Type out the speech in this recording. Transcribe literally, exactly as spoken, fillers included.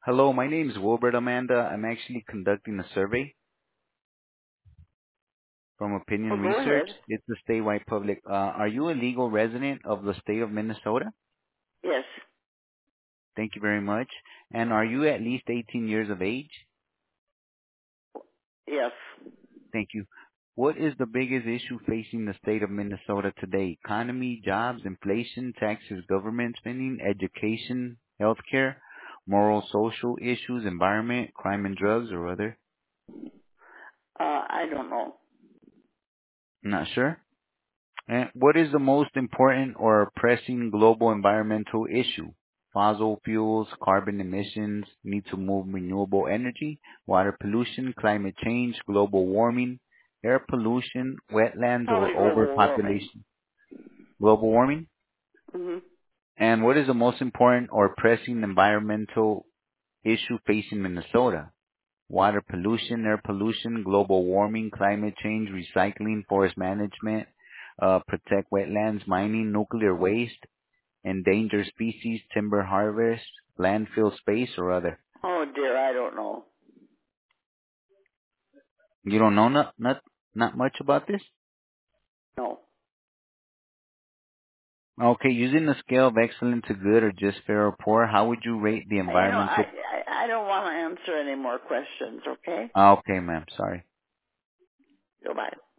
Hello, my name is Wilbert Amanda. I'm actually conducting a survey from Oh, Opinion go Research. ahead. It's a statewide public. Uh, are you a legal resident of the state of Minnesota? Yes. Thank you very much. And are you at least eighteen years of age? Yes. Thank you. What is the biggest issue facing the state of Minnesota today? Economy, jobs, inflation, taxes, government spending, education, healthcare, moral, social issues, environment, crime and drugs, or other? Uh, I don't know. Not sure. And what is the most important or pressing global environmental issue? Fossil fuels, carbon emissions, need to move renewable energy, water pollution, climate change, global warming, air pollution, wetlands, or Probably global warming. overpopulation. Global warming? hmm And what is the most important or pressing environmental issue facing Minnesota? Water pollution, air pollution, global warming, climate change, recycling, forest management, uh, protect wetlands, mining, nuclear waste, endangered species, timber harvest, landfill space, or other. Oh dear, I don't know. You don't know not not not much about this? No. Okay, using the scale of excellent to good or just fair or poor, how would you rate the You know, I, environmental? I, I don't want to answer any more questions, okay? Ah, okay, ma'am. Sorry. Goodbye.